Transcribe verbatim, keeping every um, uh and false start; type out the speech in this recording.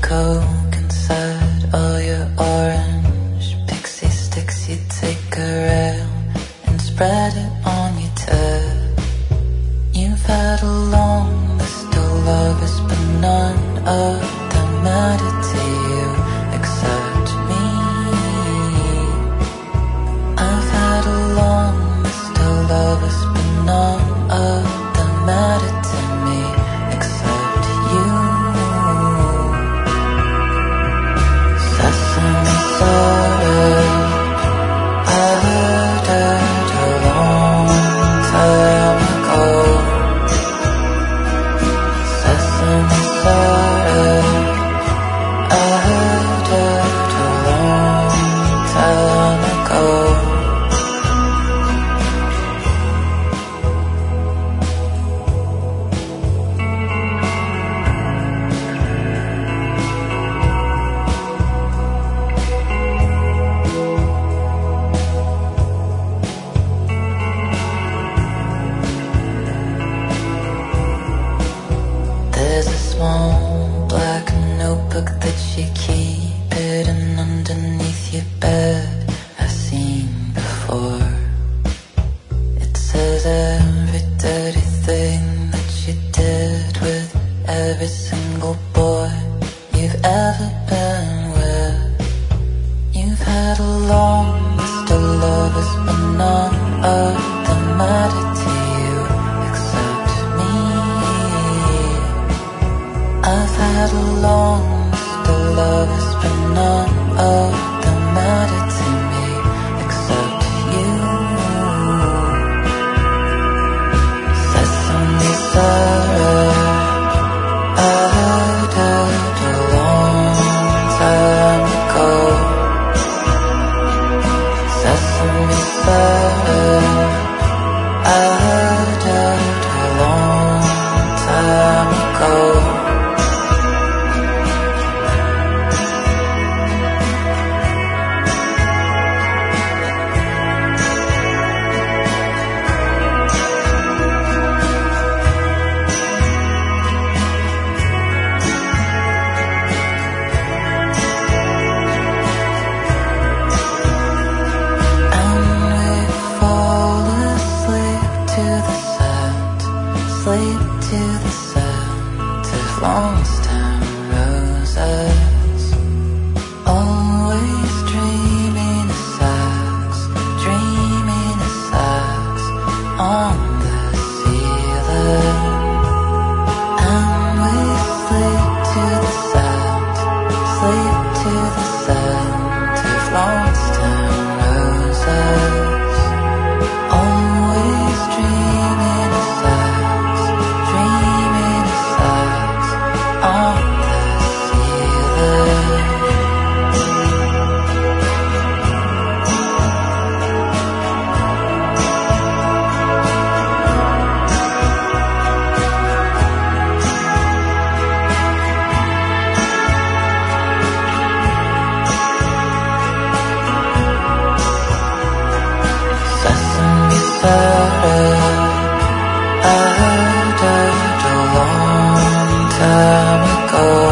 Coke inside all your orange pixie sticks. You take a rail and spread it on your tab. You've had a long list of lovers, but none of them matter to you except me. I've had a long list of lovers, but none of them matter to me except you. Sesame sorry, I heard it a long time ago. Sesame sorry, I heard it a long time ago. There's a small black notebook that you keep hidden underneath your bed. I've seen before. It says every dirty thing that you did with every single boy you've ever been with. You've had a long list of lovers, but none of them matter to you except me. I've had a long list of lovers, but none of them matter to me except you. Sesame sorry, I heard it a long time ago. Sesame sorry, I heard it a long time ago. Sleep to the scent of Longstown roses. Always dreaming of sex, dreaming of sex on the ceiling. And we sleep to the scent, sleep to the scent of Longstown roses. Always dreaming of sex, dreaming of sex on the ceiling. Sesame sorry, I heard it a long time ago.